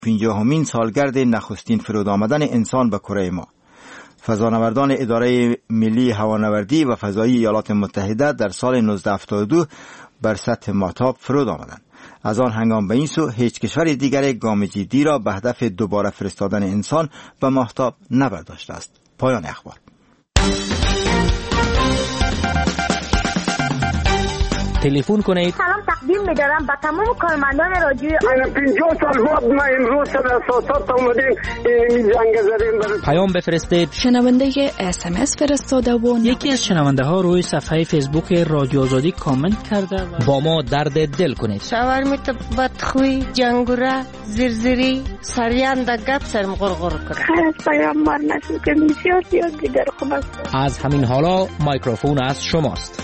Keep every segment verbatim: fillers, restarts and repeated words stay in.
پنجاهمین سالگرد نخستین فرود آمدن انسان به کره ما. فضانوردان اداره ملی هوانوردی و فضایی ایالات متحده در سال نوزده هفتاد و دو بر سطح ماهتاب فرود آمدند. از آن هنگام به این سو هیچ کشور دیگر گام جدی را به هدف دوباره فرستادن انسان به ماهتاب نبرداشته است. پایان اخبار. تلفن کنید. سلام تقدیم می‌دارم به تمام کارمندان رادیو. من پنجاه سال بعد ما امروز سر اساسات اومدیم این جنگ زدیم. پیام بفرستید. شنونده اس ام اس فرستاده و یکی از شنونده ها روی صفحه فیسبوک رادیو آزادی کامنت کرده و با ما درد دل کنید. شاورمیت بدخوی جنگوره زرزری سریان د گپ سرم غرغر کنه. خیر پیام بر نشد که بسیار زیاد دیگر خوب است. از همین حالا میکروفون از شماست.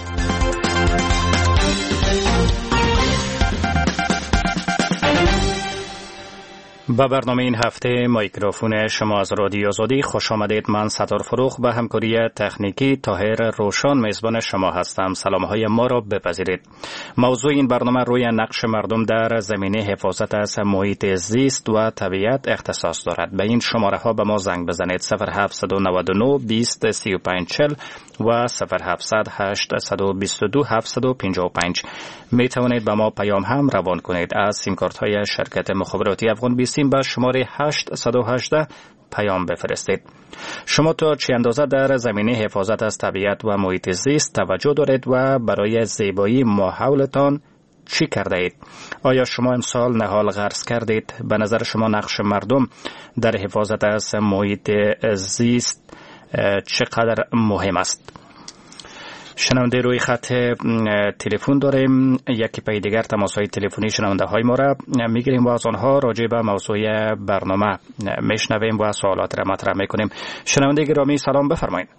با برنامه این هفته میکروفون شما از رادیو آزادی خوش آمدید. من ستار فروخ به همکاری تکنیکی طاهر روشن میزبان شما هستم. سلامهای ما را بپذیرید. موضوع این برنامه روی نقش مردم در زمینه حفاظت از محیط زیست و طبیعت اختصاص دارد. به این شماره ها به ما زنگ بزنید: صفر هفت نه نه بیست سی و پنج چهل و صفر هفت هشت دو دو هفت پنج پنج. می توانید به ما پیام هم روان کنید. از سیم کارت های شرکت مخابراتی افغان بیست به شماره هشت یک هشت پیام بفرستید. شما تا چه اندازه در زمینه حفاظت از طبیعت و محیط زیست توجه دارید و برای زیبایی ماحولتان چی کرده اید؟ آیا شما امسال نهال غرس کردید؟ به نظر شما نقش مردم در حفاظت از محیط زیست چقدر مهم است؟ شنونده روی خط تلفن داریم. یکی پای دیگر تماس‌های تلفنی شنونده های ما را میگیریم و از آنها راجع به موضوع برنامه میشنویم و سوالات را مطرح میکنیم. شنونده گرامی سلام بفرمایید.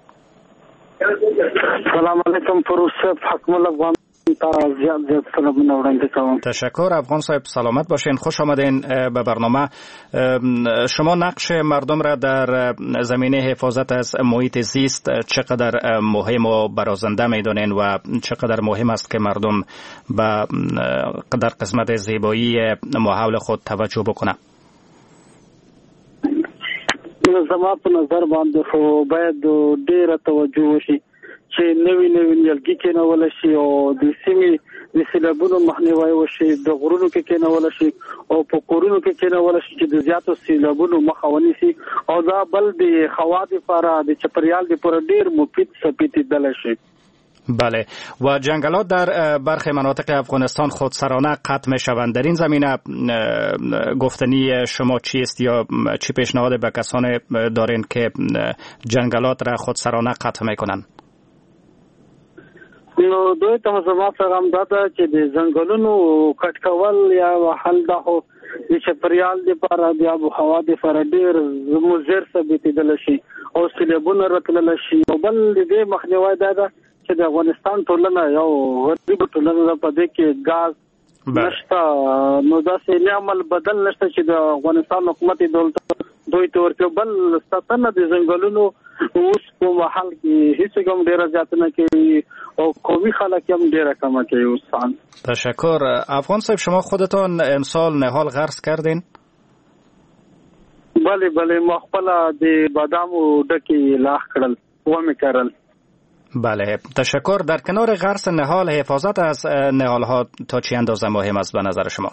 سلام علیکم فروز حکم الله. زیاد زیاد سلامونه وړاندې کوم. تشکر افغان صاحب، سلامت باشین. خوش آمدین به برنامه. شما نقش مردم را در زمینه حفاظت از محیط زیست چقدر مهم و برازنده میدونین و چقدر مهم است که مردم به در قسمت زیبایی ماحول خود توجه بکنه؟ زما په نظر باندې خو باید ډیره توجه وشي چې نوی نوی نیالګي کېنول شي او د سیمې د سیلابونو مخنیوي وشي، د غرونو کې کېنول شي او په کورونو کې کېنول شي چې د زیاتو سیلابونو مخه ونیسي او دا بل د هوا لپاره د چاپیریال لپاره ډیر مفید ثابتېدلی شي. بله، و جنگلات در برخی مناطق افغانستان خودسرانه قطع می شوند. در این زمینه گفتنی شما چیست یا چی پیشنهاد به کسان دارین که جنگلات را خودسرانه قطع می کنند؟ نو دوی ته زما پیغام دا ده چې د ځنګلونو کټ کول یا وهل د د چاپیریال لپاره د آب و هوا لپاره ډېر مضر ثابتېدلی شي او سیلابونه راتللی شي. او بل د دې مخنیوی دا ده چې د افغانستان ټولنه یو غریبه ټولنه ده، په دې کې ګاز نشته، نو داسې عمل بدل نشته چې د افغانستان حکومت دولت دوی ته ورکړي. بل ساتنه د ځنګلونو اوس په محل کې هیڅ کوم ډیره زیات نه کوي او قومي خلک هم ډیره کمه کوي. اوسان تشکر. افغان صاحب شما خودتان امسال نهال غرس کردین؟ بله بله، ما خپل د بادامو ډکې لاخ کړل و مې کرل. بله، تشکر. در کنار غرس نهال حفاظت از نهال ها تا چه اندازه مهم است به نظر شما؟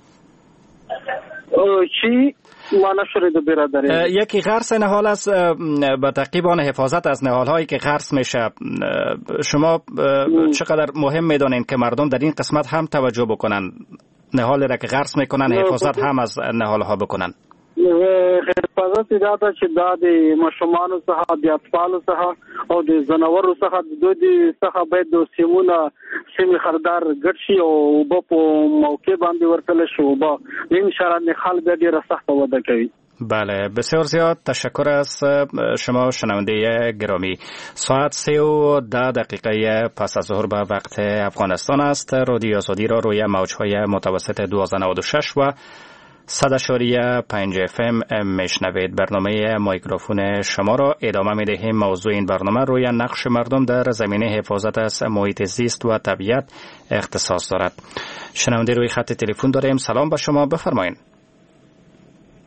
چی؟ ما نشورید برادری. یکی غرس نهال است به تعقیب آن حفاظت از نهال هایی که غرس میشه. شما چقدر مهم میدونین که مردم در این قسمت هم توجه بکنن، نهال را که غرس میکنن حفاظت هم از نهال ها بکنن؟ حفاظت دا ده چې دا د ماشومانو څخه د اطفالو څخه او د زناورو څخه د دوی څخه باید د سیمونه سیمې خردار ګډ شي او اوبه په موقع باندې ورکړل شي. اوبه این شرایط خلک ډېره سخته وده کوي. بله، بسیار زیاد تشکر از شما شنونده گرامی. ساعت سه و ده دقیقه پس از ظهر به وقت افغانستان است. رادیو آزادی را روی موج‌های متوسط دوازده نود و شش و صد اشاریه پنج اف ام میشنوید. برنامه میکروفون شما را ادامه میدهیم. موضوع این برنامه روی نقش مردم در زمینه حفاظت از محیط زیست و طبیعت اختصاص دارد. شنونده روی خط تلفن داریم. سلام به شما، بفرمایید.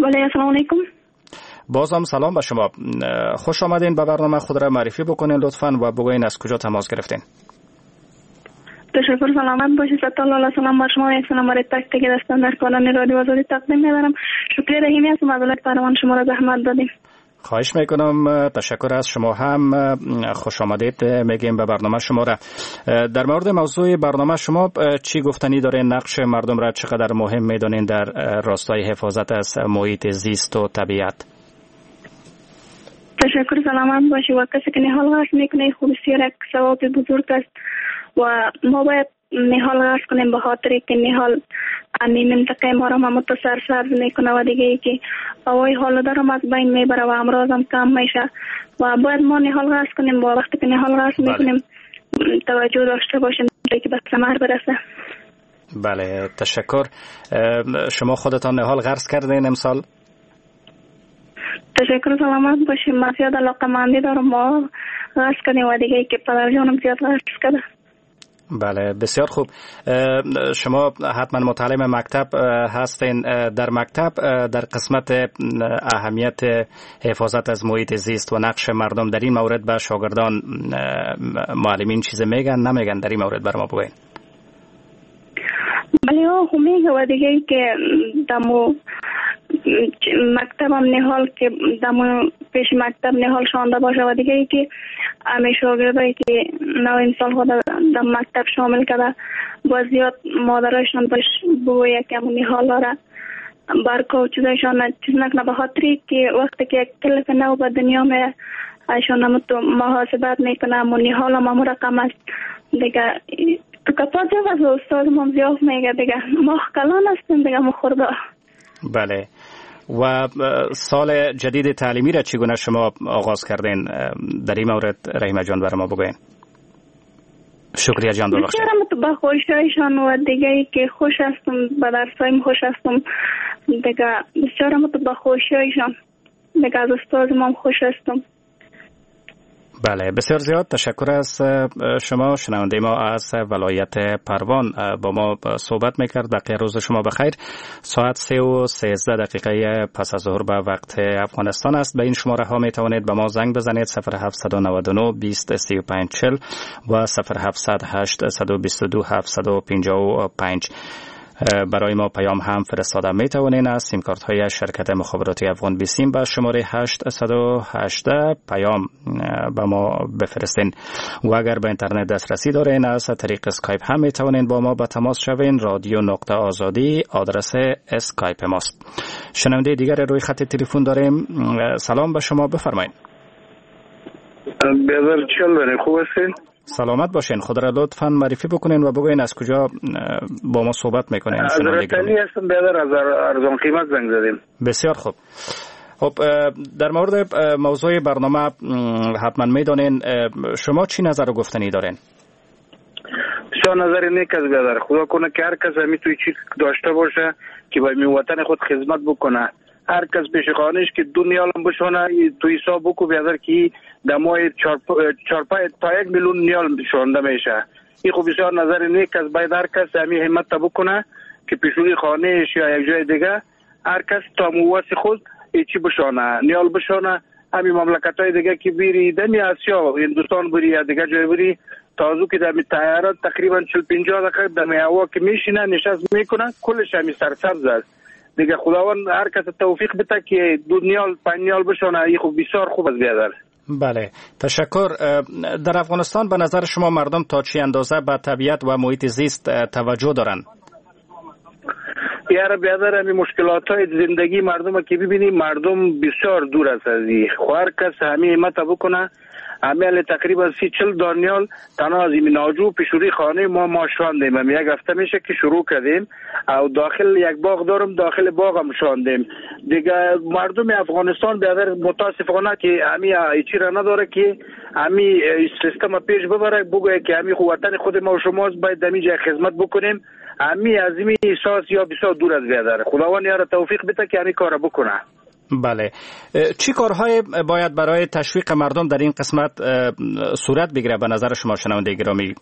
بله السلام علیکم. باز هم سلام به شما. خوش آمدین. به برنامه خود را معرفی بکنین لطفاً و بگوین از کجا تماس گرفتین. تشکر، سلامت باشید. صلی الله علیه و سلام بر شما. یک سلام برای تک تک دستان در کانال رادیو آزادی تقدیم می‌کنم. شکر رحیمی هستم از ولایت پروان، شما را زحمت دادیم. خواهش میکنم. تشکر از شما هم. خوش آمدید میگیم به برنامه شما را. در مورد موضوع برنامه شما چی گفتنی دارین؟ نقش مردم را چقدر مهم میدونین در راستای حفاظت از محیط زیست و طبیعت؟ تشکر، سلامت باشی. و کسی که نهال غرس میکنه خود بسیار یک ثواب بزرگ است و ما باید نهال غرس کنیم به خاطر که نهال امی منطقه ما را متصر سبز میکنه و دیگه ای که هوای هالودار هم از بین میبره و امراض هم کم میشه و باید ما نهال غرس کنیم و وقتی که نهال غرس میکنیم توجه داشته باشیم که به ثمر برسه. بله تشکر. شما خودتان نهال غرس کردین امسال؟ تشکر، سلامت باشیم. ما زیاد علاقه مندی دارم ما غرس کنیم و دیگه ای که پدر جانم زیاد غرس کرده. بله بسیار خوب. شما حتما متعلم مکتب هستین. در مکتب در قسمت اهمیت حفاظت از محیط زیست و نقش مردم در این مورد به شاگردان معلمین چیز میگن نمیگن؟ در این مورد بر ما بگوین. بله ها میگه و دیگه ای که دمو مکتب هم نهال که دمو پیش مکتب نهال شانده باشه و دیگه ای که همه شاگردایی که نو امسال خود در مکتب شامل کرده با زیاد مادرشان باش بگویه که همون نهال داره برکا و چیزایشان چیز نکنه به خاطری که وقتی که یک کلف نو به دنیا می ایشان همون تو محاسبت میکنه همون نهال هم همون رقم است دیگه. تو کپا جا از استاد هم زیاد میگه دیگه ما کلان هستیم دیگه ما خورده. بله. و سال جدید تعلیمی را چگونه شما آغاز کردین؟ در این مورد رحیمه جان برای ما بگوین. شکریه جان ببخشید. بسیارم تو با خوشایشان و دیگه ای که خوش هستم به درسایم خوش هستم دیگه. بسیارم تو با خوشایشان دیگه از استادم هم خوش هستم. بله بسیار زیاد تشکر از شما. شنونده ما از ولایت پروان با ما صحبت میکرد. بقیه روز شما بخیر. ساعت سه و سیزده دقیقه پس از ظهر به وقت افغانستان است. به این شماره ها میتوانید به ما زنگ بزنید صفر هفت نه نه بیست سی و پنج چهل و صفر هفت هشت دو دو هفت پنج پنج. برای ما پیام هم فرستاده می توانید از سیم کارت های شرکت مخابراتی افغان بیسیم به شماره هشت یک هشت پیام به ما بفرستین و اگر به اینترنت دسترسی دارین از طریق اسکایپ هم می توانید با ما به تماس شوین. رادیو نقطه آزادی آدرس اسکایپ ماست. شنونده دیگر روی خط تلفن داریم. سلام به شما، بفرمایید. بیادر چل بریم، خوب هستین؟ سلامت باشین. خود را لطفاً معرفی بکنین و بگوین از کجا با ما صحبت میکنین. از رسالی هستم بیادر، از ارزان قیمت زنگ زدیم. بسیار خوب. خب در مورد موضوع برنامه حتما میدونین، شما چی نظر و گفتنی دارین؟ بسیار نظر نیک است بیادر. خدا کنه که هر کس همی توی چیز داشته باشه که باید می وطن خود خدمت بکنه. هر کس پیش خانش که دنیا هم بشونه تو حساب بکو بیادر که دمای چارپای تا یک میلیون نیال شونده میشه. این خوب بسیار نظر نیک است. باید هر کس همی همت بکنه که پیشوی خانهش یا یک جای دیگه هر کس تا مواسط خود ایچی بشونه نیال بشونه. همی مملکت های دیگه که بیری دمی آسیا هندوستان بری یا دیگه جای بری تازو که دمی تیارات تقریبا چل پنجاه دقیقه دمی هوا که میشینه نشست میکنه کلش همی سرسبز است دیگه. خداوند هر کس توفیق بده که دو نیال پنج نیال بشونه. این خوب بسیار خوب است بیادر. بله تشکر. در افغانستان به نظر شما مردم تا چی اندازه به طبیعت و محیط زیست توجه دارن؟ یاره بیادر همی مشکلات های زندگی مردم که ببینیم مردم بسیار دور است از این. هر کس همی همت بکنه. همیل تقریبا سی چل دانیال تنها از این ناجو پیشوری خانه ما ما شاندیم. هم یک هفته میشه که شروع کردیم او داخل یک باغ دارم داخل باغ هم شاندیم دیگه. مردم افغانستان بیادر متاسفانه که همی ایچی را نداره که همی سیستم پیش ببره بگوه که همی وطن خود ما و شماست باید دمی جای خدمت بکنیم. همی از این احساس یا بسیار دور از بیادر. خداوند یاره توفیق بده که همی کار بکنه. بله. چی کارهای باید برای تشویق مردم در این قسمت صورت بگیره به نظر شما شنونده گرامی؟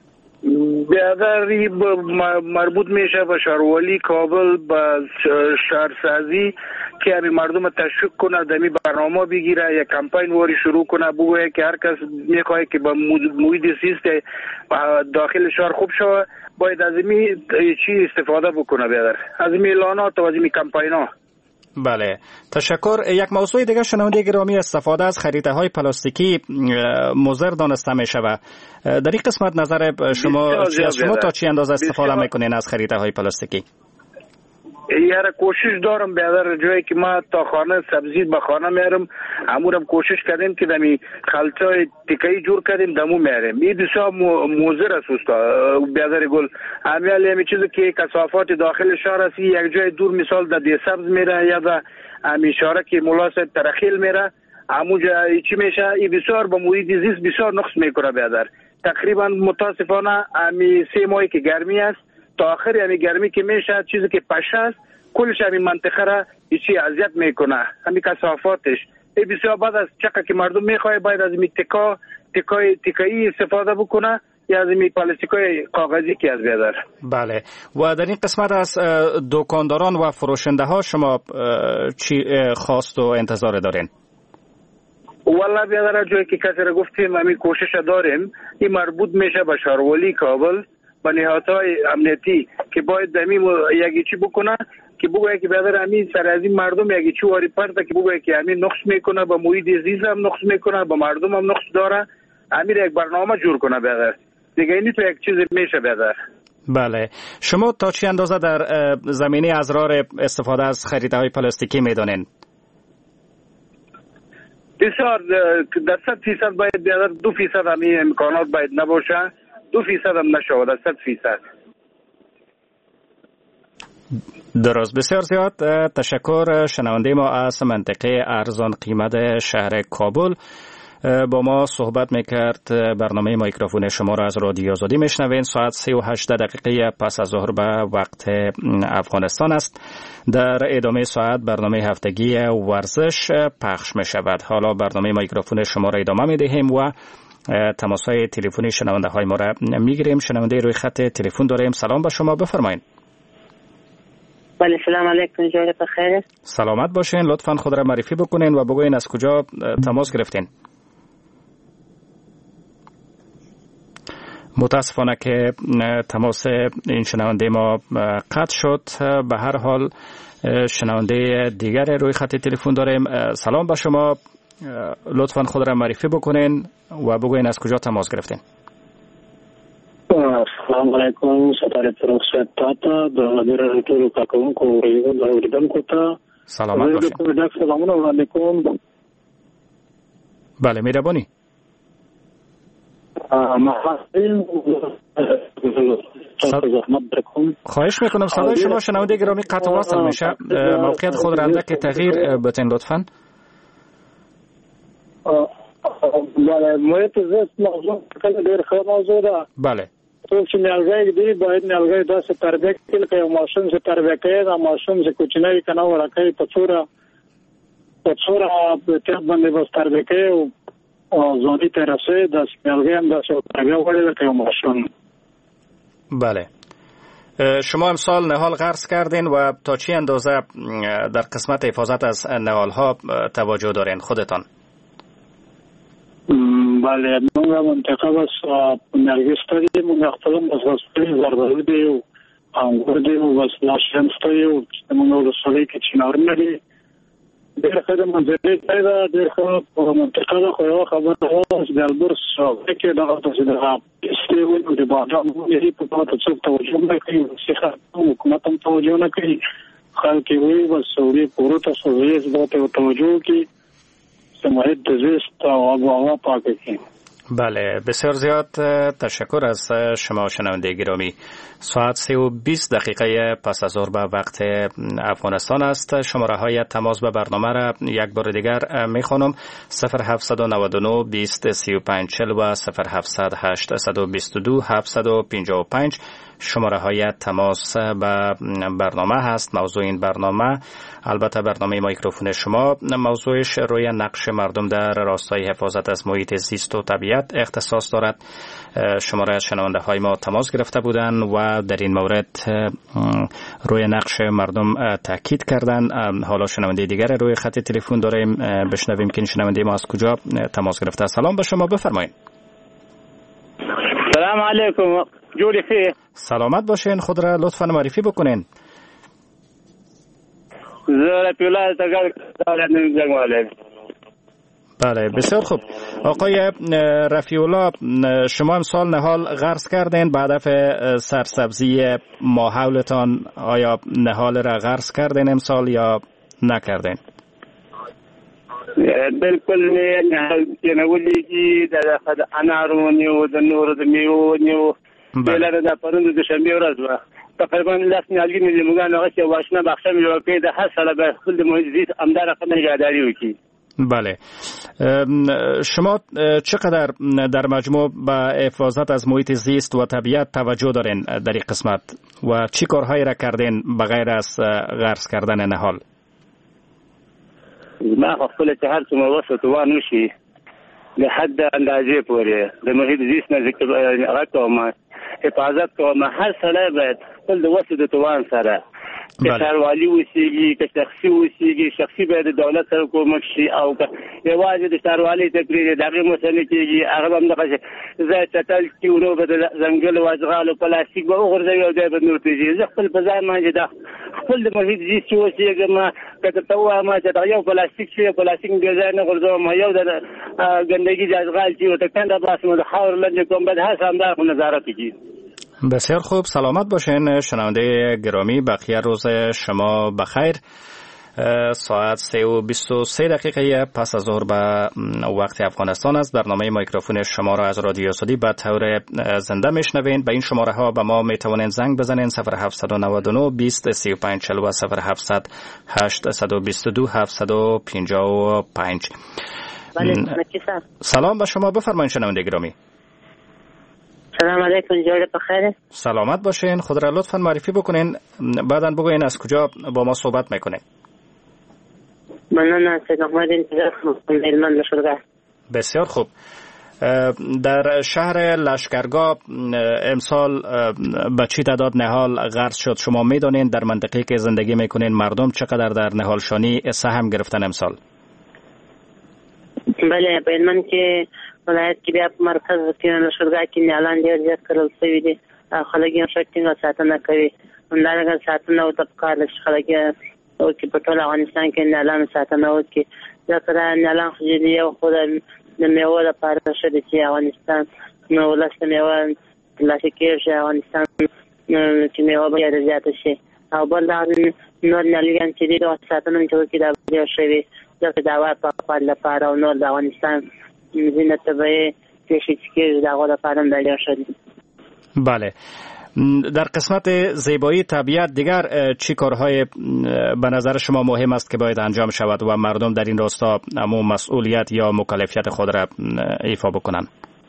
بیادر مربوط میشه به شهروالی کابل، به شهرسازی که همین مردم تشویق کنه دمی برنامه بگیره یا کمپین واری شروع کنه بگویه که هر کس میخواد که با محیط زیست داخل شهر خوب شوه باید از این چی استفاده بکنه بیادر از این اعلانات و از این کمپین ها. بله تشکر. یک موضوع دیگه شنونده گرامی، استفاده از خریطه های پلاستیکی مضر دانسته می شود. در این قسمت نظر شما چی است؟ شما تا چی اندازه استفاده میکنین از خریطه های پلاستیکی؟ یاره کوشش دارم بیادر جایی که ما تا خانه سبزی به خانه میارم امورم کوشش کردیم که دمی خلطای تکایی جور کردیم دمو میاریم. این بسیار موزر است بیادر گل. امیالی همی چیزی که کثافات داخل شهر است یک جای دور مثال در دی سبز میره یا در امی شهر که ملاسب ترخیل میره اموجا چی میشه این بسیار با محیط زیست بسیار نقص میکنه بیادر. تقریبا متاسفانه امی سه ماهی که گرمی است تا آخر یعنی گرمی که میشه چیزی که پشه است کلش همین منطقه را ایچی اذیت میکنه همین کثافاتش. این بسیار بعد از چقدر که مردم میخواه باید از این تکا تکای تکایی استفاده بکنه یا از این پلاستیکای کاغذی که از بیادر. بله و در این قسمت از دکانداران و فروشنده ها شما چی خواست و انتظار دارین؟ والله بیادر جایی که کسی را گفتیم همین کوشش داریم این مربوط میشه به شهروالی کابل با نهادهای امنیتی که باید دمیم یکی چی بکنه که بگویه که بیادر همین سر از این مردم یکی چی واری پرده که بگویه که همین نقص میکنه با محیط زیست هم نقص میکنه با مردم هم نقص داره همین یک برنامه جور کنه بیادر دیگه اینی تو یک چیز میشه بیادر. بله شما تا چی اندازه در زمینه ازرار استفاده از خریطه های پلاستیکی میدونین؟ بسیار در صد فیصد باید بیادر دو فیصد همین امکانات باید نباشه دو فیصد هم نشود از صد فیصد. درست بسیار زیاد تشکر. شنونده ما از منطقه ارزان قیمت شهر کابل با ما صحبت میکرد. برنامه مایکروفون شما را از رادیو آزادی میشنوین. ساعت سه و هشت دقیقه پس از ظهر به وقت افغانستان است. در ادامه ساعت برنامه هفتگی ورزش پخش میشود. حالا برنامه مایکروفون شما را ادامه میدهیم و تماس‌های تلفنی شنونده های ما را میگیریم. شنونده روی خط تلفن داریم. سلام با شما، بفرمایید. بله سلام علیکم، جای بخیر. سلامت باشین. لطفاً خود را معرفی بکنین و بگوین از کجا تماس گرفتین. متاسفانه که تماس این شنونده ما قطع شد. به هر حال شنونده دیگر روی خط تلفن داریم. سلام با شما، لطفاً خود را معرفی بکنین و بگوین از کجا تماس گرفتین. السلام علیکم، ستاره پروکسویت تاتا در رادیو کاکون کو ریو داوردن کوتا. سلامت باشین. سلام علیکم. بله مهربانی. خواهش میکنم صدای شما شنونده گرامی قطع و وصل میشه. موقعیت خود را اندک تغییر بتین لطفاً. بله محیط زیست موضوع خیلی دیر خیلی موضوع ده. بله تو چې نیالګی دی باید نیالګی داسې تربیه کړي که یو ماشوم چې تربیه کوي دا ماشوم چې کوچنی که نه ورکوي په څوره په څوره احتیاط باندې بس تربیه کوي او ځواني ته رسوي داسې نیالګی هم داسې تربیه غواړي لکه یو ماشوم. بله شما امسال نهال غرس کردین و تا چی اندازه در قسمت حفاظت از نهال ها توجه دارین خودتان؟ بله موږ منطقه بس نرګس ته موږ خپل مسغستري زردالو دی او انګور دی او بس ناشم ستوي او موږ ورسره کې چنارونه دي ډېر ښه منځري پیدا ډېر ښه په منطقه ده خو یو خبره اوس د البرس کې دغه تاسو دغه استیول د بادام یې په تاسو څه توجه نه کوي چې حکومت هم توجه نه کوي خلک وي بس سوري پورو تاسو یې زړه توجه کوي محیط زیست و آب و هوا پاک کنیم. بله بسیار زیاد تشکر از شما شنونده گرامی. ساعت سه و بیست دقیقه پس از ظهر به وقت افغانستان است. شماره های تماس به برنامه را یک بار دیگر می خوانم: صفر هفت نه نه بیست سی و پنج چهل و صفر هفت هشت دو دو هفت پنج پنج. شماره های تماس به برنامه هست. موضوع این برنامه البته برنامه میکروفون شما موضوعش روی نقش مردم در راستای حفاظت از محیط زیست و طبیعت اختصاص دارد. شماره از شنونده های ما تماس گرفته بودند و در این مورد روی نقش مردم تاکید کردند. حالا شنونده دیگر روی خط تلفن داریم، بشنویم که این شنونده ما از کجا تماس گرفته. سلام به شما، بفرمایید. سلام علیکم. جوری خیر. سلامت باشین. خود را لطفا معرفی بکنین. زهره پیولاد تگر دارم جنگواله. بله بسیار خوب. آقای رفیع‌الله، شما امسال نهال غرس کردین به هدف سرسبزی ماحولتان. آیا نهال را غرس کردین امسال یا نکردین؟ بالکل نهال کنولی کی در خد انارونی و د نور د میونی و بلاره د پروند د شنبه ورځ و تقریبا لاس نیالګي مې موږ هغه چې واشنه بخښه مې ورکړې د هر سره به خپل محیط زیست امدار رقم نگهداری وکړي. بله، شما چقدر در مجموع به حفاظت از محیط زیست و طبیعت توجه دارین در این قسمت و چی کارهایی را کردین بغیر از غرس کردن نهال؟ ما خپل ته هر څومره وسه وانه شي له حد اندازې پورې د محیط زیست نه ذکر هغه کوم حفاظت کوم. هر سره باید خپل د وسه د توان سره که شهروالي وسیږي که شخصي وسیږي، شخصي باید د دولت سره کومک شي او که یوازې د شهروالي تقریر دغه مسله کېږي هغه هم دغه ځای چټل کېونو به د ځنګل و اشغال پلاستیک به وغورځوي او دی به نور تېږي. زه خپل په ځای باندې د خپل د محیط زیست چې اوسېږم که درته ووایم چې دغه یو پلاستیک چې پلاستیک مې بې ځای نه غورځوم، یو د ګندګي د اشغال چې ورته کنده باسم د خاور لاندې کوم باید هر څه همدغه خو نظارت وکړي. بسیار خوب، سلامت باشین. شنونده گرامی، بقیه روز شما بخیر. ساعت سه و بیست و سه دقیقه پس از ظهر به وقت افغانستان است. برنامه میکروفون شما را از رادیو آزادی به طور زنده میشنوین. به این شماره ها به ما میتوانین زنگ بزنین: صفر هفت نه نه بیست سی و پنج چهل و صفر هفت هشت دو دو هفت پنج پنج. سلام به شما، بفرمایید شنونده گرامی. سلام علیکم، جوړ په خیر. سلامت باشین. خود را لطفا معرفی بکنین، بعداً بگوین از کجا با ما صحبت میکنین. مننه. سید احمد انتظار هلمند لشکرگاه. بسیار خوب. در شهر لشکرگاه امسال به چی تعداد نهال غرس شد؟ شما میدونین در منطقه‌ای که زندگی میکنین مردم چقدر در نهال شانی سهم گرفتن امسال؟ بله، په هلمند کې ولایت کې بیا په مرکز کې لشکرګاه کې نهالان ډېر زیات کرل شوي دي. خلک یې ښه ټینګه ساتنه کوي. همدارنګه ساتنه ورته پکار ده چې خلک یې وکړي، په ټول افغانستان کې نهالانو ساتنه وکړي. ځکه دا نهالان خو چې یو خو د میوو لپاره ښه دي چې افغانستان نو ولس ته میوه ترلاسه کېږي، افغانستان چې میوه به ډېره زیاته شي. او بل دا نور نهالګان چې دي د ساتنه چې وکړي دا به ډېر ښه وي، ځکه د هوا پاکوالي لپاره او نور د افغانستان زینت طبیعی پیشی که در غال فرم در شدیم. بله، در قسمت زیبایی طبیعت دیگر چی کارهای به نظر شما مهم است که باید انجام شود و مردم در این راستا امو مسئولیت یا مکلفیت خود را ایفا بکنن؟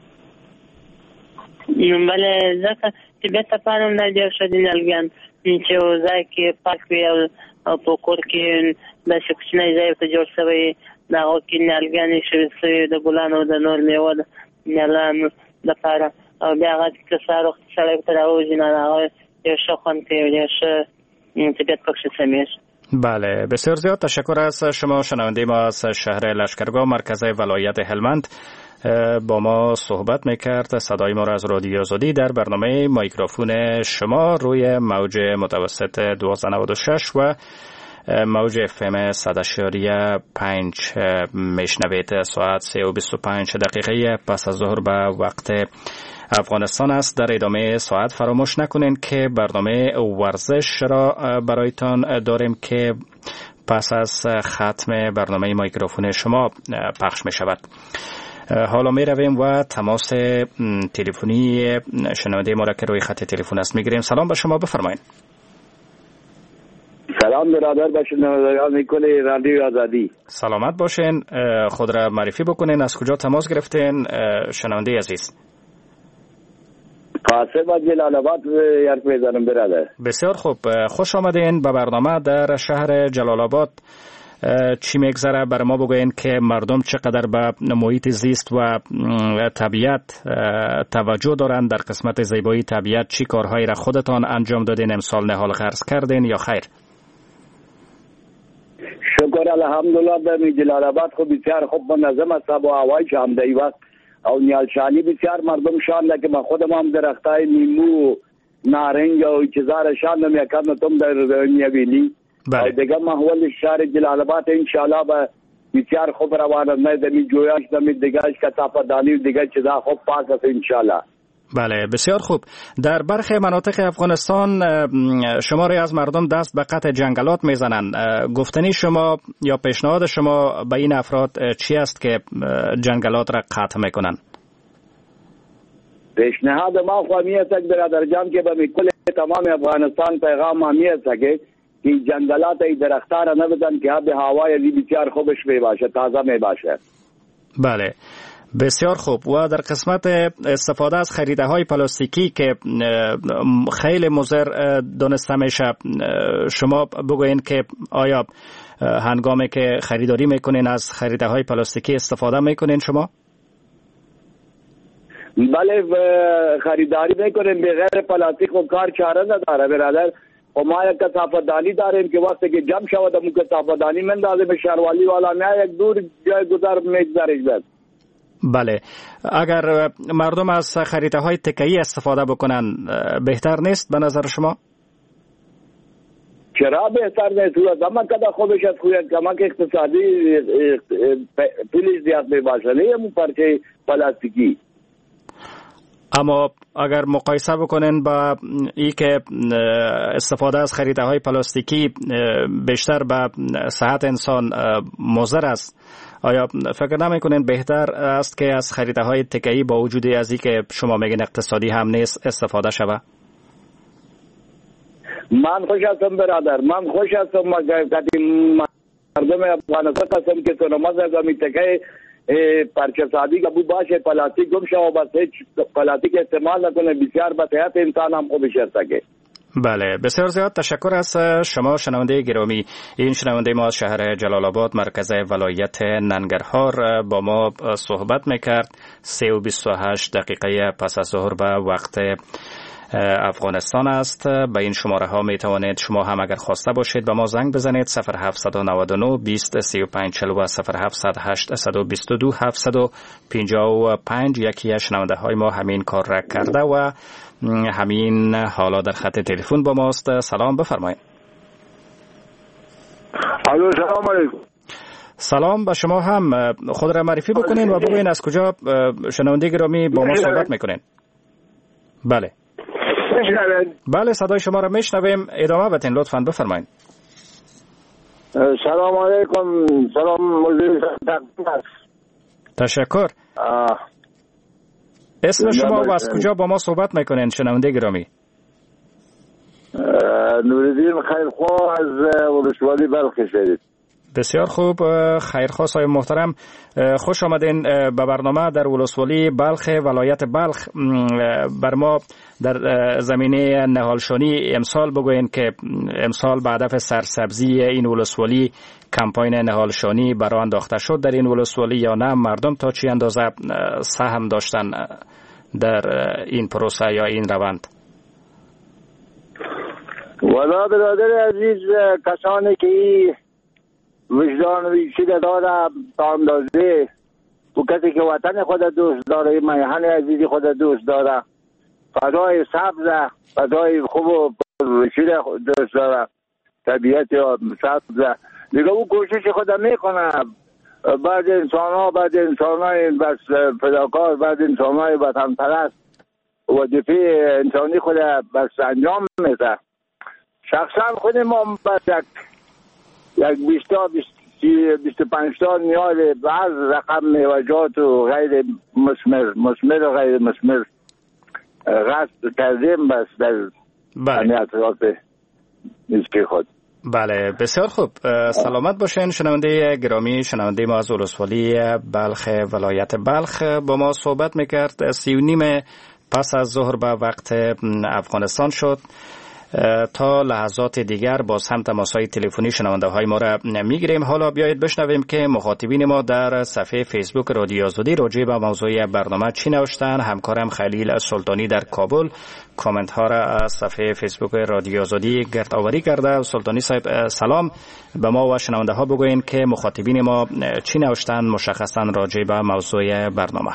بله، ځکه طبیعت لپاره هم در شدیم نلگن چې ځای کې پاک وي او په کور کې داسې کوچنی ځای ورته جوړ شوی د هغو کې نیالګیانې شوي شوي د ګلانو د نور میوه د نیالانو لپاره، او بیا هغه که سهار وختي سړی ورته راوځي نو هغه ډېر ښه خوند کوي، ډېر ښه طبیعت پکښې سمیږي. بله، بسیار زیاد تشکر از شما. شنونده ما از شهر لشکرگاه مرکز ولایت هلمند با ما صحبت میکرد. صدای ما را از رادیو آزادی در برنامه میکروفون شما روی موج متوسط دوازده نود و شش و موج اف ام صد اشاریه پنج میشنوید. ساعت سه و بیست و پنج دقیقه پس از ظهر به وقت افغانستان است. در ادامه ساعت فراموش نکنین که برنامه ورزش را برایتان داریم که پس از ختم برنامه میکروفون شما پخش می شود. حالا می رویم و تماس تلفنی شنونده ما را که روی خط تلفن است می گیریم. سلام به شما، بفرمایید. سلام برادر، به شنوندگان کل رادیو آزادی. سلامت باشین. خود را معرفی بکنین، از کجا تماس گرفتین شنونده عزیز؟ قاسم از جلال آباد حرف میزنم برادر. بسیار خوب، خوش آمدین به برنامه. در شهر جلال آباد چی میگذره؟ بر ما بگوین که مردم چقدر به محیط زیست و طبیعت توجه دارند. در قسمت زیبایی طبیعت چی کارهایی را خودتان انجام دادین؟ امسال نهال غرس کردین یا خیر؟ شکر الحمدلله. در جلال آباد خب بسیار خوب منظم است و هوای شام دی وقت او نیالشانی بسیار مردم شان که ما خودم هم درختای لیمو نارنج و چیزا را شاندم یکم تم در میبینی. بله. دیگه ماحول شهر جلال آباد انشالله به بسیار خوب روان است. نه دمی جویاش دمی دیگهش کثافت دانی دیگه چیزا خوب پاک است انشالله. بله بسیار خوب. در برخی مناطق افغانستان شماری از مردم دست به قطع جنگلات میزنند. گفتنی شما یا پیشنهاد شما به این افراد چی است که جنگلات را قطع میکنند؟ پیشنهاد ما خو می است برادر جان که به کل تمام افغانستان پیغام می است که این جنگلات ای درختان را نبزن که آب هوای لی بسیار خوبش می باشه، تازه می باشه. بله بسیار خوب. و در قسمت استفاده از خریده های پلاستیکی که خیلی مضر دانسته میشه، شما بگوین که آیا هنگامی که خریداری میکنین از خریده های پلاستیکی استفاده میکنین شما؟ بله خریداری میکنیم بغیر پلاستیک و کار چاره نداره برادر. و ما یک کثافت دانی داریم که وقتی که جمع شود اون کثافت دانی مندازیم به شهروالی والا نه یک دور جای گذار میگذاریم. بله اگر مردم از خریده های تکه‌ای استفاده بکنن بهتر نیست به نظر شما؟ چرا بهتر نیست؟ اما کدا خوبش از خویت کمک اقتصادی پولیس زیاد میباشه نه همون پرچه پلاستیکی. اما اگر مقایسه بکنین با ای که استفاده از خریده های پلاستیکی بیشتر به صحت انسان مضر است، آیا فکر نمیکنین بهتر است که از خریده های تکه‌ای با وجود از ای که شما میگین اقتصادی هم نیست استفاده شود؟ من خوش هستم برادر، من خوش هستم. مردم افغانستان قسم که سنماز اگامی تکه پرچه سادی که بود باشه پلاستیک گم شو و بس هیچ پلاستیک استعمال نکنه، بسیار به صحت انسان هم خوبش هسته. بله بسیار زیاد تشکر از شما شنونده گرامی. این شنونده ما از شهر جلال آباد مرکز ولایت ننگرهار با ما صحبت میکرد. سه و بیست و هشت دقیقه پس از ظهر به وقت افغانستان است. به این شماره ها می توانید شما هم اگر خواسته باشید به ما زنگ بزنید صفر هفت نه نه بیست سی و پنج چهل و صفر هفت هشت بیست و دو هفتصد و پنجاه و پنج. یکی از شنونده های ما همین کار را کرده و همین حالا در خط تلفن با ماست. سلام بفرمایید. الو سلام علیکم. سلام به شما هم. خود را معرفی بکنین و بگوین از کجا شنونده گرامی با ما صحبت میکنین. بله بله صدای شما را میشنویم، ادامه بدین لطفاً بفرمایید. سلام علیکم. سلام مدیر. تشکر. اسم شما و از کجا با ما صحبت میکنین شنونده گرامی؟ نوردین خیرخواه از ولسوالی بلخ شهید. بسیار خوب، خیرخواه صاحب محترم، خوش آمدین به برنامه. در ولسوالی بلخ ولایت بلخ بر ما در زمینه نهالشانی امسال بگوین که امسال به هدف سرسبزی این ولسوالی کمپاین نهالشانی برای انداخته شد در این ولسوالی یا نه؟ مردم تا چی اندازه سهم داشتن در این پروسه یا این روند؟ والا برادر عزیز، کسانی که وجدان ویچیده داره تا اندازه و کسی که وطن خود دوست داره، میهن عزیزی خود دوست داره، فضای سبز، فضای خوب و ویچیده دوست داره، طبیعت سبز دیگه او کوشش خود میکنه. بعد انسان ها بعد انسان های بس فداکار، بعد انسان های وطن پرست وظیفه انسانی خود بس انجام میده. شخصا خود ما بس یک یک بیست تا بیست و پنج تا نیاز بعض رقم میوجات و غیر مسمر مسمر و غیر مسمر غصب کردیم بس در بله. اطراف نیستی خود. بله بسیار خوب، سلامت باشین شنونده گرامی. شنونده ما از ولسوالی بلخ ولایت بلخ با ما صحبت میکرد. سی و نیم پس از ظهر به وقت افغانستان شد. تا لحظات دیگر باز هم تماس‌های تلفنی شنونده های ما را میگیریم. حالا بیایید بشنویم که مخاطبین ما در صفحه فیسبوک رادیو آزادی راجع به موضوع برنامه چی نوشتن. همکارم خلیل سلطانی در کابل کامنت ها را از صفحه فیسبوک رادیو آزادی گردآوری کرده. سلطانی صاحب سلام، به ما و شنونده ها بگوین که مخاطبین ما چی نوشتن مشخصا راجع به موضوع برنامه.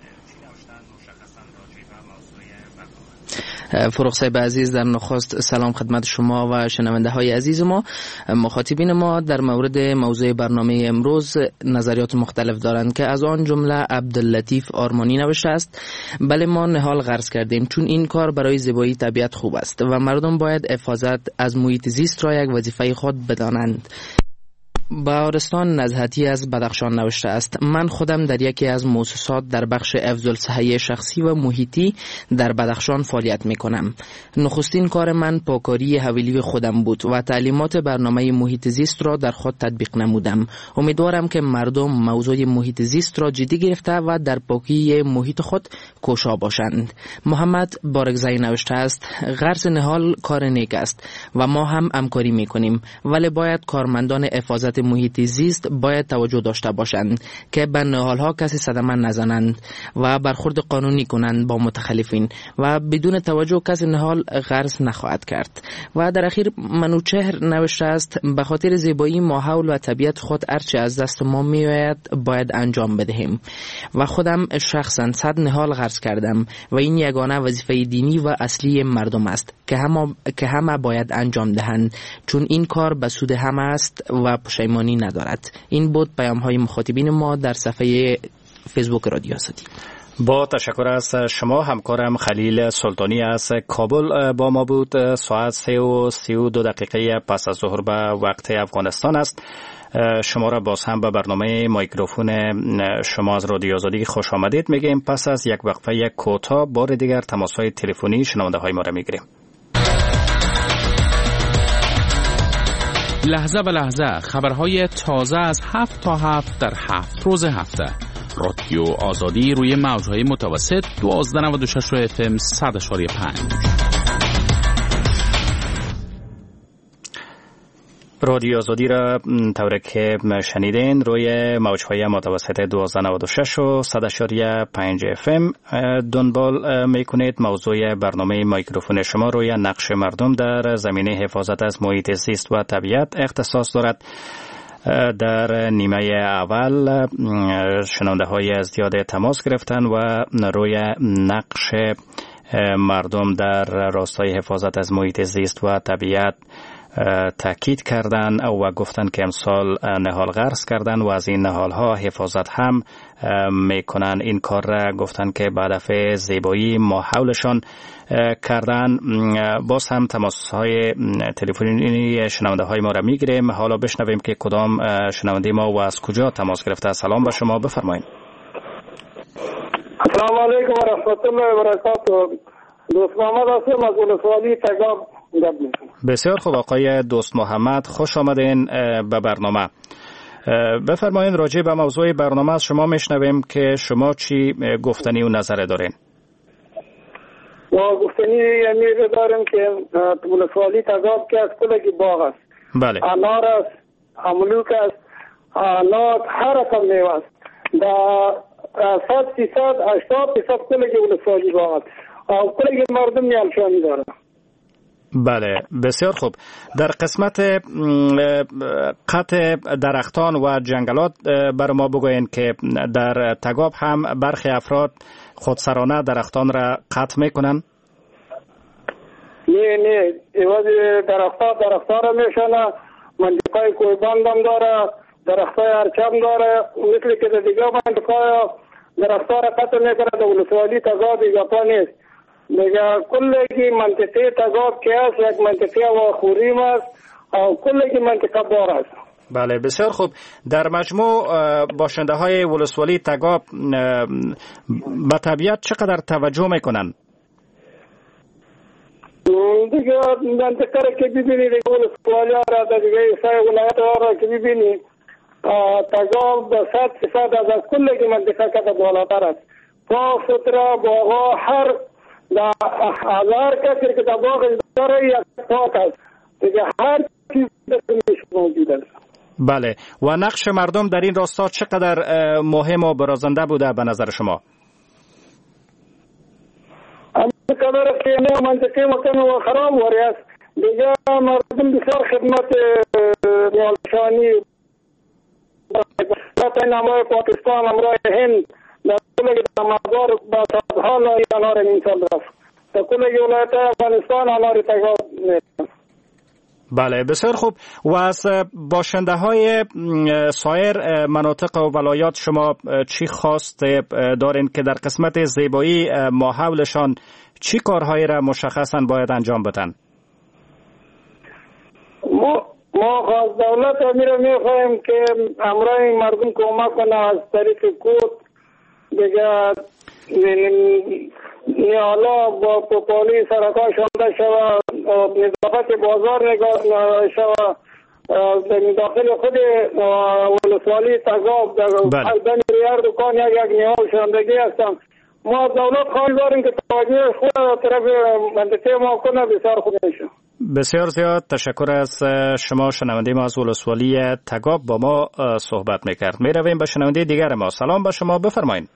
فروغ صاحب عزیز، در نخست سلام خدمت شما و شنونده های عزیز ما. مخاطبین ما در مورد موضوع برنامه امروز نظریات مختلف دارند که از آن جمله عبداللطیف آرمانی نوشته است: بله، ما نهال غرس کردیم چون این کار برای زیبایی طبیعت خوب است و مردم باید حفاظت از محیط زیست را یک وظیفه خود بدانند. بهارستان نزهتی از بدخشان نوشته است: من خودم در یکی از مؤسسات در بخش حفظ الصحه شخصی و محیطی در بدخشان فعالیت می کنم. نخستین کار من پاکاری حویلی خودم بود و تعلیمات برنامه محیط زیست را در خود تطبیق نمودم. امیدوارم که مردم موضوع محیط زیست را جدی گرفته و در پاکی محیط خود کوشا باشند. محمد بارگزایی نوشته است: غرس نهال کار نیک است و ما هم همکاری می کنیم، ولی باید کارمندان حفاظت محیط زیست باید توجه داشته باشند که به نهال‌ها کسی صدمه نزنند و برخورد قانونی کنند با متخلفین و بدون توجه کسی نهال غرس نخواهد کرد. و در اخیر منوچهر نوشته است: به خاطر زیبایی ماحول و طبیعت خود هرچه از دست ما میآید باید انجام بدهیم و خودم شخصا صد نهال غرس کردم و این یگانه وظیفه دینی و اصلی مردم است که همه که همه باید انجام دهند، چون این کار به سود همه است و پشیمانی ندارد. این بود پیام های مخاطبین ما در صفحه فیسبوک رادیو آزادی. با تشکر از شما. همکارم خلیل سلطانی از کابل با ما بود. ساعت سه و سی و دو دقیقه پس از ظهر به وقت افغانستان است. شما را باز هم به برنامه مایکروفون شما از رادیو آزادی خوش آمدید میگیم. پس از یک وقفه کوتاه بار دیگر تماس‌های تلفنی شنونده های ما را میگیریم. لحظه به لحظه خبرهای تازه از هفت تا هفت در هفت روز هفته. رادیو آزادی روی موجهای متوسط دوازده نود و شش اف ام صد اشاری پنج. رادیو آزادی را طوری که شنیدین روی موجهای متوسط دوازده نود و شش و صد اشاری پنج اف ام دنبال میکنید. موضوع برنامه مایکروفون شما روی نقش مردم در زمینه حفاظت از محیط زیست و طبیعت اختصاص دارد. در نیمه اول شنونده های از زیاد تماس گرفتن و روی نقش مردم در راستای حفاظت از محیط زیست و طبیعت تاکید کردن و گفتن که امسال نهال غرس کردن و از این نهال ها حفاظت هم میکنن. این کار را گفتن که به هدف زیبایی ماحولشان کردن. باز هم تماس های تلفنی شنونده های ما را میگیریم. حالا بشنویم که کدام شنونده ما و از کجا تماس گرفته. سلام به شما، بفرمایید. السلام علیکم و رحمت الله و برکاته. دوست محمد هستم از ولسوالی تگاب. بسیار خوب آقای دوست محمد، خوش آمدین به برنامه. بفرمایید راجع به موضوع برنامه از شما میشنویم که شما چی گفتنی و نظر دارین. و گفتنی یعنی دارم که ولسوالی تگاب که از کلگی باغ است. بله. انار است، املوک است، انار هر رقم میوه است. در صد فیصد هشتاد فیصد کلگی ولسوالی باغ است و کلگی مردم نیالشانی دارد. بله بسیار خوب. در قسمت قطع درختان و جنگلات بر ما بگوین که در تگاب هم برخی افراد خودسرانه درختان را قطع میکنن؟ نه نه ایواز درختان درختان را میشنه. منطقه کویبند هم داره، درختای ارچم داره، مثل که در دیگه منطقه درختان را قطع میکنه. در ولسوالی تگاب ایگاپا نیست. میگه کلگی منطقه تگاب که است یک منطقه و خوریم است و کلگی منطقه بار است. بله بسیار خوب. در مجموع باشنده های ولسوالی تگاب به طبیعت چقدر توجه میکنن؟ دیگه منطقه را که ببینید ولسوالی ها را در دیگه سای ولایت ها را که ببینید تگاب به صد فیصد از کلگی منطقه که بالاتر است. پاک سترا باغا هر در هزار کسی که در باغ داره یک پاک است دیگه، هر چیز درش موجود است. بله، و نقش مردم در این راستا چقدر مهم و برازنده بوده به نظر شما؟ اما کدر که نه منطقه مکان و خراب وری است دیگه، مردم بسیار خدمت نیالشانی تا نمای پاکستان امرای هند در کل مزار با سازها لایی انار انسان رفت در کل ولایت افغانستان انار تگاه نیست. بله، بسیار خوب. و از باشنده های سایر مناطق و ولایات شما چی خواست دارین که در قسمت زیبایی ماحولشان چی کارهایی را مشخصا باید انجام بدن؟ ما ما خواست دولت امیر میخواهیم که امرای مردم کمک کنه از طریق کود دیگه نیالا با پاپالی سرکا شانده شود، نظافت بازار نگاه شود، داخل خود ولسوالی تگاب در دن ریار دکان یک یک نیال شاندگی هستم. ما دولت خواهی داریم که توجه خود طرف منطقه ما کنه، بسیار خوب میشه. بسیار زیاد تشکر از شما. شنونده ما از ولسوالی تگاب با ما صحبت میکرد. میرویم به شنونده دیگر ما. سلام به شما، بفرمایید.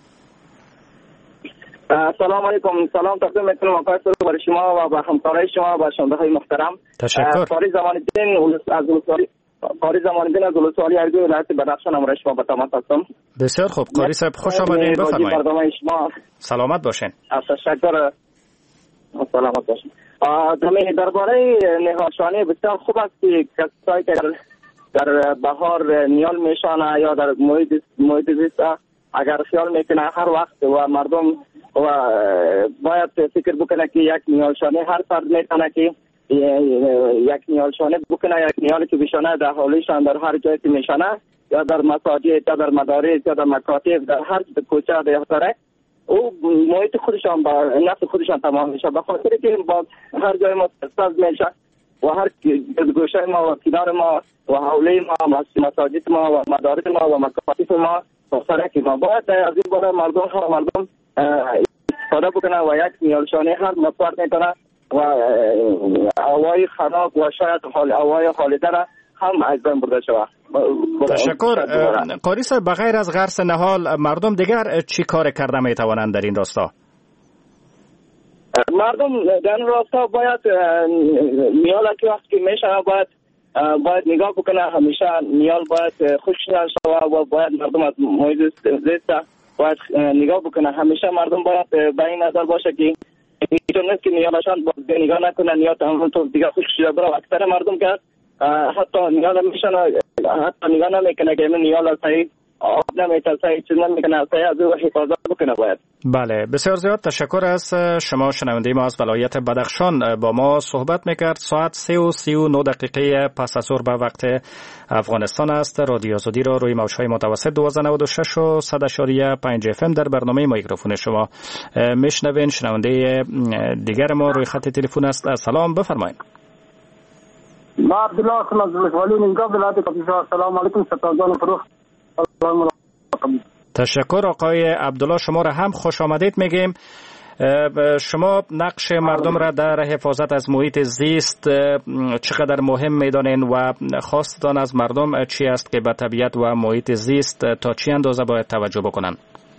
سلام علیکم. سلام تقدیم میکنم آقای سرور برای شما و با همکارای شما و شنونده های محترم. تشکر. قاری زمان‌الدین از ولسوالی قاری زمان‌الدین از ولسوالی اردو ولایت بدخشان امروز شما با تماس هستم. بسیار خوب قاری صاحب، خوش آمدید، بفرمایید. برنامه شما سلامت باشین. تشکر. سلامت باشین. دمی درباره نهالشانی بسیار خوب است که کسایی که در بهار نیال میشانه یا در محیط محیط زیست اگر خیال میکنه هر وقت و مردم و باید فکر بکنه که یک نیالشانی هر فرد میکنه که یک نیالشانی بکنه، یک نیالی که بشانه در حالیشان در هر جایی که میشانه یا در مساجد یا در مدارس یا در مکاتب در هر کوچه دیگه او محیط خودشان با نفس خودشان تمام میشه، به خاطر که با هر جای ما ساز میشه و هر گوشه ما و کنار ما و حوله ما مساجد ما و مدارس ما و مکاتب ما سره که ما باید از این بالا مردم ها مردم استفاده بکنه و یک نیالشانی هر مفرد میکنه و هوای خنک و شاید هوای خالده را هم از بین برده شود. تشکر. قاری صاحب، بغیر از غرس نهال مردم دیگر چی کار کرده میتوانند در این راستا؟ مردم در این راستا باید نیال که وقت که میشه باید باید نگاه بکنه، همیشه نیال باید خشک نشود و باید مردم از محیط زیست باید نگاه بکنه. همیشه مردم باید به این نظر باشه که اینطور نیست که نیالشان نگاه نکنه نیال تمام تو دیگه خشک شده برای اکثر مردم که حتی نیال میشن حتی نگاه نمیکنه که این نیال صحیح آب نمیتونه صحیح چیز نمیکنه صحیح از او حفاظت بکنه باید. بله، بسیار زیاد تشکر از شما. شنونده ما از ولایت بدخشان با ما صحبت میکرد. ساعت سه و سی و نه دقیقه پس از ظهر به وقت افغانستان است. رادیو آزادی را روی موجهای متوسط دوازده نود و شش و صد اشاریه پنج اف ام در برنامه میکروفون شما میشنوین. شنونده دیگر ما روی خط تلفن است. سلام، بفرمایید. ما عبدالله هستم از ولسوالی نینگاب ولایت کاپیسا. سلام علیکم ستازان فروخ. تشکر آقای عبدالله، شما را هم خوش آمدید میگیم. شما نقش مردم را در حفاظت از محیط زیست چقدر مهم میدانین و خواستتان از مردم چی است که به طبیعت و محیط زیست تا چی اندازه باید توجه بکنن؟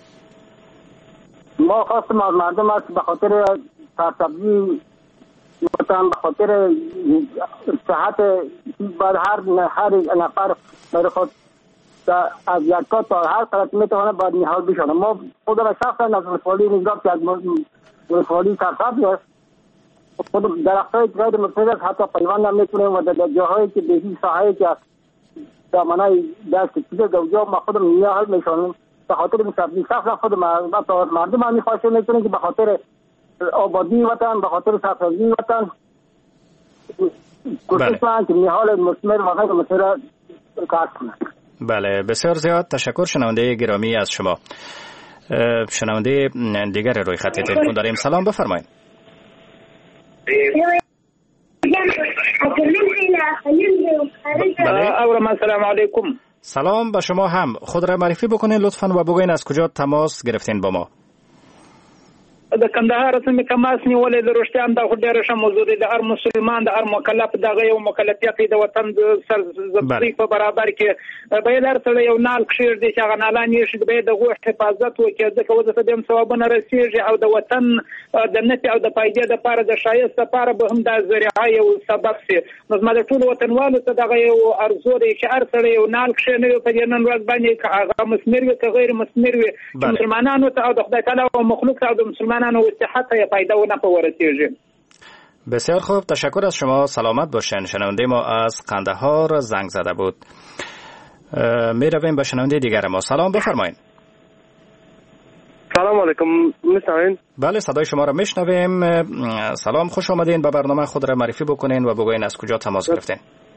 ما خواستم از مردم است به خاطر سرسبزی وطن، به خاطر صحت بر هر هر نفر برای خود از یکا تا هر طرف میتونه باید نهال بشونه. ما خود را شخصا از ولسوالی نگاه که از ولسوالی سرسبزی است، خود درختای غیر مفید است، حتی پیوند هم میتونیم و در جاهایی که بهی ساحه‌ای که دامنای دشت چیزه دوجا ما خودم نهال میشونیم به خاطر سبزی. شخصا خود مردم هم میخواشه میتونه که به خاطر آبادی وطن، به خاطر سرسبزی وطن کوشش کنن که نهال مثمر و غیر مثمر کار کنن. بله، بسیار زیاد تشکر شنونده گرامی از شما. شنونده دیگر روی خط تلفن داریم. سلام، بفرمایید. بله. سلام علیکم. سلام به شما. هم خود را معرفی بکنین لطفاً و بگوین از کجا تماس گرفتین با ما. ما عبدالله هستم از ولسوالی نینگاب ولایت کاپیسا. سلام علیکم. سلام به شما هم. خود را معرفی بکنین لطفاً و بگوین از کجا تماس گرفتین با ما. د کندهار سیمې کماس نیولې د رښتیان د ډېر ښه موضوع دی. د هر مسلمان د هر مکلف دغه یو مکلفیت د وطن د سرزمین په برابر کې به هر څه یو نال کښیر دي چې هغه نالان یې شي به د غوښ حفاظت وکړي ځکه وځه د ثوابونه رسیږي او د وطن د نفع او د فائدې لپاره د شایسته لپاره به هم د ذریعه یو سبب شي. نو زما د ټول وطنوالو ته دغه یو ارزو دی چې هر څه یو نال کښیر نه په نن ورځ باندې که هغه مسمر وي که غیر مسمر وي مسلمانانو ته او د خدای تعالی او مخلوق ته او د مسلمانانو صحت یا فایده و نفع ورسیږي. بسیار خوب، تشکر از شما، سلامت باشین. شنونده ما از قندهار زنگ زده بود. می رویم به شنونده دیگر ما. سلام، بفرمایید. سلام علیکم، میشنوین؟ بله، صدای شما را میشنویم. سلام، خوش آمدین. به برنامه خود را معرفی بکنین و بگوین از کجا تماس گرفتین.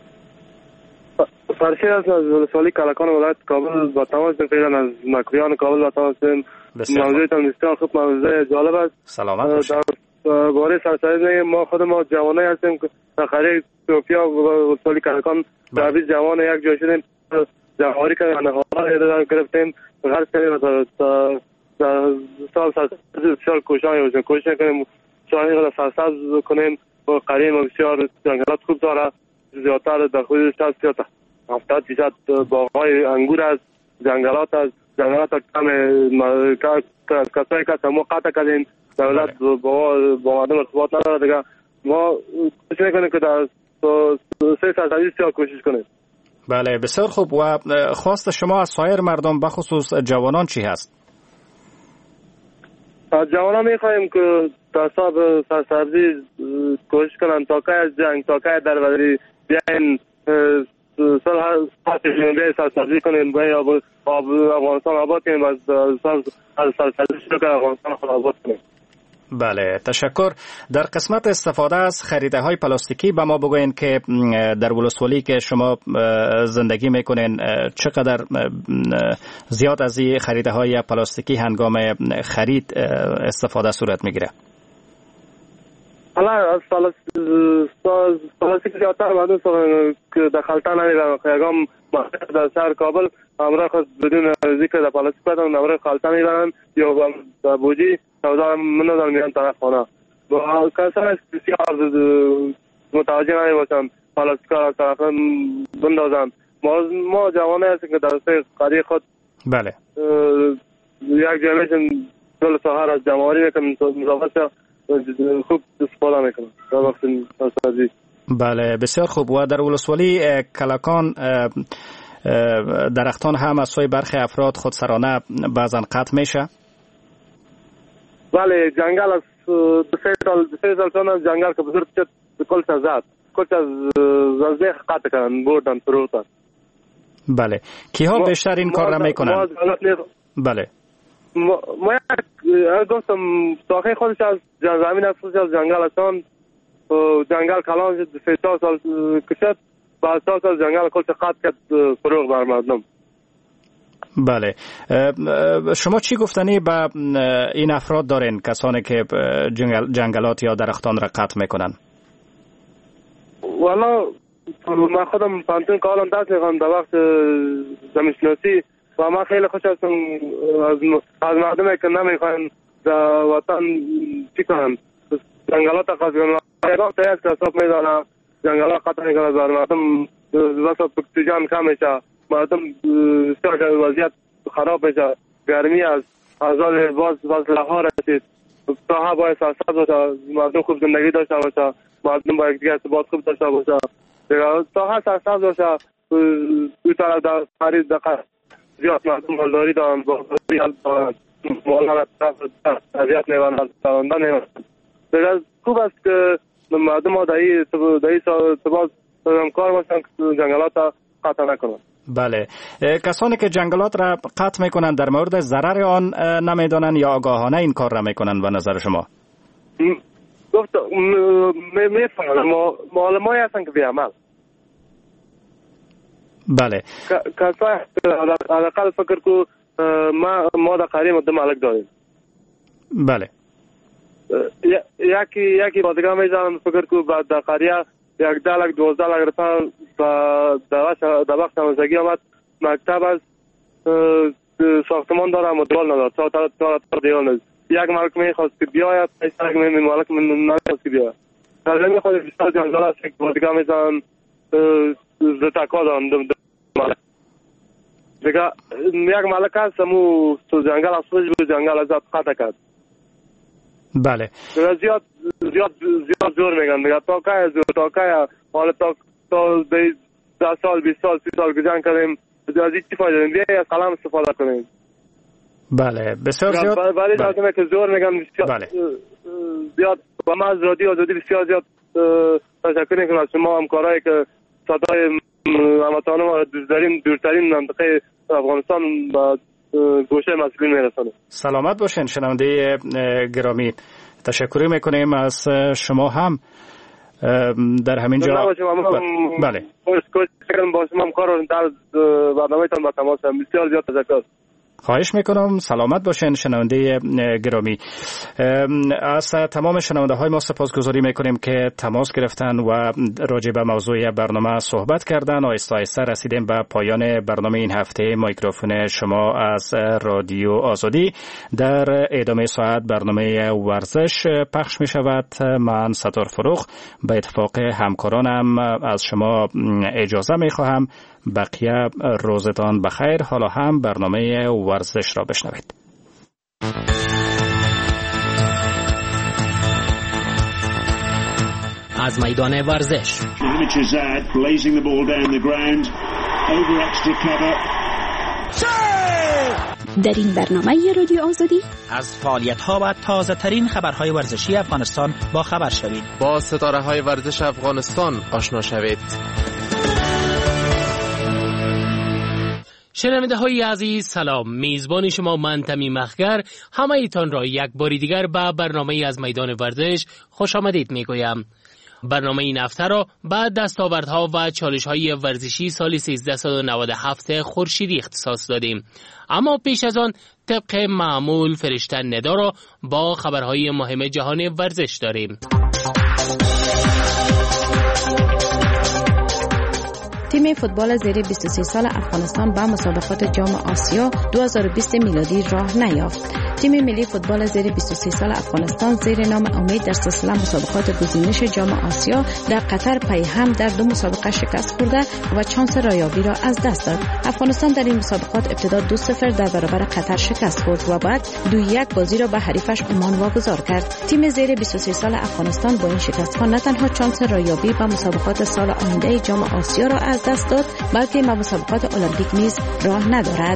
فرشید از ولسوالی کلکان ولایت کابل با تماس میگیرم، از مکریان کابل با تماس میگیرم. موضوعتان بسیار خوب، موضوع جالب است. سلامت باشید. در باره سرسری ما خود ما جوانای هستیم که در قریه توپیا و ولسوالی کلکان در بیست جوان یک جای شدیم. جواری که نهار گرفتیم هر سری تا سال سال کوشان کوشش کنیم شاهی را سرسبز کنیم و قریه ما بسیار جنگلات خوب داره. زیادتر در حدود شصت تا هفتاد درصد باغ‌های انگور است، جنگلات است. جنگلات کم کسایی که ما قطع کردیم، دولت با با مردم ارتباط نداره دیگه. ما کوشش میکنیم که در سه سال سال کوشش کنیم. بله، بسیار خوب. و خواست شما از سایر مردم بخصوص جوانان چی هست؟ از جوانان میخواهیم که در صاحب سرسبزی کوشش کنند تا که از جنگ تا که در بدری بیاین سال بیاین سرسبزی کنیم، بیاین افغانستان آباد کنیم، از سرسبزی شروع کنیم افغانستان خود آباد کنیم. بله، تشکر. در قسمت استفاده از خریده های پلاستیکی به ما بگوین که در ولسوالی که شما زندگی میکنین چقدر زیاد از این خریده های پلاستیکی هنگام خرید استفاده صورت میگیره؟ حالا از پلاستیک زیادتر مردم که در خلطه نمیرن. یکم در شهر کابل همراه خود بدون ذکر در پلاستیک بدن همراه خلطه میبرن یا در بوجی سودا منو میان طرف خانه. با کسان بسیار متوجه نمیباشن پلاستیک را طرف بندازن. ما ما جوانه هستیم که در سه قریه خود بله یک جمعیشن دل سهر از جمعاری میکنن مضافت خوب استفاده میکنن در وقت سازی. بله، بسیار خوب. و در ولسوالی کلکان درختان هم از سوی برخی افراد خودسرانه بعضا قطع میشه؟ بله، جنگل از سه سال سه سال کنن جنگل که بزرگ شد کل زد کل از زنزیخ قطع کردن بردن فروختن. بله، کیها بیشتر این کار را میکنن؟ بله، ما ما گفتم ساخه خودش از زمین از خودش از جنگل هستن. جنگل کلان شد سه چهار سال کشد، بعد چهار سال جنگل کل قطع کرد فروغ بر مردم. بله، شما چی گفتنی به این افراد دارین کسانی که جنگل جنگلات یا درختان را قطع میکنن؟ والا من خودم پانتون کالم دست میخوام در وقت زمینشناسی و من خیلی خوش هستم از از مردمی که نمیخوان در وطن چی کنن جنگلات قطع کنن. وقت هست که حساب میدانم جنگلات قطع میکنن در مردم واسه اکسیژن کم میشه، مردم وضعیت خراب میشه، گرمی از ازال باز باز لحار رسید. ساحه باید سرسبز باشه، مردم خوب زندگی داشته باشه، مردم باید دیگه ارتباط خوب داشته باشه، ساحه سرسبز باشه. توی طرف در خرید دقیق زیاد مردم مالداری دارن، باقی دارن، مالها را طبیعت نیوان سراندن نیوان. دیگه خوب است که مردم ها در این ارتباط کار باشن که جنگلات را قطع نکنن. بله، کسانی که جنگلات را قطع میکنن در مورد ضرر آن نمیدانن یا آگاهانه این کار را میکنن به نظر شما؟ گفت میفهمن معلمایی هستن که بیعمل. بله، کسایی حداقل فکر کو ما ما در قریه مدام مالک داریم. بله، یکی یکی با دیگه میزنن فکر کو بعد در قریه یک ده لک دوازده لک رفتن در وقت همزگی آمد مکتب از ساختمان داره اما دیوال نداره تا تا تا دیوال نداره. یک مالک میخواست که بیاید پیسه یک مالک من نمیخواست که بیاید در می خود بسیار جنگل است که دیگه میزن زتاکا دارن دیگه یک مالک هست همو تو جنگل از خودش بود جنگل از قطع کرد بله زیاد زیاد زیاد زور میگن دیگه تا که زور تا که حالا تا تا ده سال بیست سال سی سال که جنگ کردیم از این چی فایده دیم بیایی از قلم استفاده کنیم بله بسیار زیاد ولی لازمه که زور میگم بله زیاد و ما از رادیو آزادی بسیار زیاد تشکر میکنم از شما همکارایی که صدای هموطنان ما داریم دورترین منطقه افغانستان و گوشه مسئولین میرسانه. سلامت باشین شنونده گرامی، تشکر میکنیم از شما هم در همین جا. بله با شما همکار در برنامه‌تان با تماس هم بسیار زیاد تشکر. خواهش میکنم سلامت باشین شنونده گرامی. از تمام شنونده های ما سپاسگزاری میکنیم که تماس گرفتن و راجع به موضوع برنامه صحبت کردن. آهسته آهسته رسیدیم به پایان برنامه این هفته میکروفون شما از رادیو آزادی. در ادامه ساعت برنامه ورزش پخش می شود. من ستار فروخ به اتفاق همکارانم از شما اجازه می خواهم. بقیه روزتان بخیر. حالا هم برنامه ورزش را بشنوید. از میدان ورزش در این برنامه رادیو آزادی از فعالیت‌ها و تازه ترین خبرهای ورزشی افغانستان با خبر شوید. با ستاره های ورزش افغانستان آشنا شوید. شنونده های عزیز سلام، میزبان شما من تمیم مخگر همه ایتان را یک باری دیگر به برنامه از میدان ورزش خوش آمدید میگویم. برنامه این هفته را به دستاوردها و چالش‌های ورزشی سال سیزده نود و هفت خورشیدی اختصاص دادیم. اما پیش از آن طبق معمول فرشته ندا را با خبرهای مهم جهان ورزش داریم. تیم فوتبال زیر بیست و سه سال افغانستان به مسابقات جام آسیا دو هزار و بیست میلادی راه نیافت. تیم ملی فوتبال زیر بیست و سه سال افغانستان زیر نام امید در سلسله مسابقات گزینش جام آسیا در قطر پی هم در دو مسابقه شکست خورده و چانس رایابی را از دست داد. افغانستان در این مسابقات ابتدا دو صفر در برابر قطر شکست خورد و بعد دو یک بازی را به حریفش عمان واگذار کرد. تیم زیر بیست و سه سال افغانستان با این شکست ها نه تنها چانس رایابی به مسابقات سال آینده جام آسیا را از دست داد، بلکه به مسابقات المپیک نیز راه ندارد.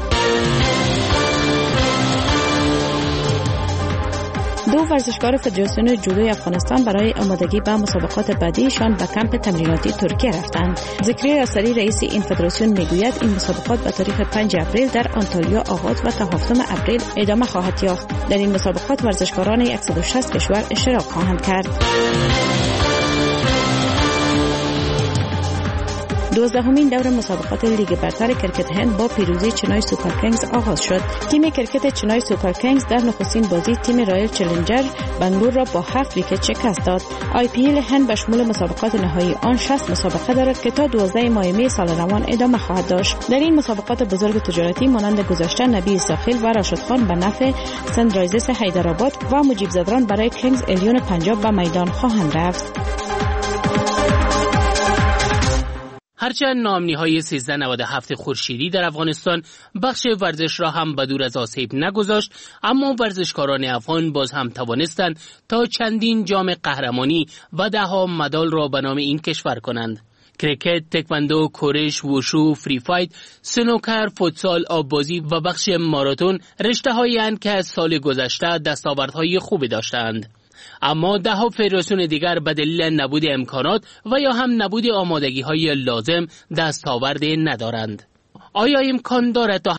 دو ورزشکار فدراسیون جودوی افغانستان برای آمادگی به مسابقات بعدیشان به کمپ تمریناتی ترکیه رفتند. ذکری رسری رئیس این فدراسیون میگوید این مسابقات به تاریخ پنج اپریل در آنتالیا آغاز و تا هفتم اپریل ادامه خواهد یافت. در این مسابقات ورزشکاران صد و شصت کشور اشتراک خواهند کرد. دوازدهمین دور مسابقات لیگ برتر کرکت هند با پیروزی چنای سوپر کینگز آغاز شد. تیم کرکت چنای سوپر کینگز در نخستین بازی تیم رایل چالنجر بنگلور را با هفت ویکت شکست داد. آی پی ال هند به شمول مسابقات نهایی آن شصت مسابقه دارد که تا دوازده ماه می سال روان ادامه خواهد داشت. در این مسابقات بزرگ تجارتی مانند گذشته نبی ساخیل و راشد خان به نفع سنرایزرز حیدرآباد و مجیب زدران برای کینگز الیون پنجاب به میدان خواهند رفت. هرچند ناامنی‌های سیزده نود و هفت خورشیدی در افغانستان بخش ورزش را هم بدور از آسیب نگذاشت، اما ورزشکاران افغان باز هم توانستند تا چندین جام قهرمانی و ده‌ها مدال را به نام این کشور کنند. کرکت، تکواندو، کورش، ووشو، فری فایت، سنوکر، فوتسال، آببازی و بخش ماراتون رشته‌هایی اند که از سال گذشته دستاوردهای خوبی داشتند. اما ده ها فدراسیون دیگر به دلیل نبود امکانات و یا هم نبود آمادگی‌های لازم دستاورد ندارند. آیا امکان دارد تا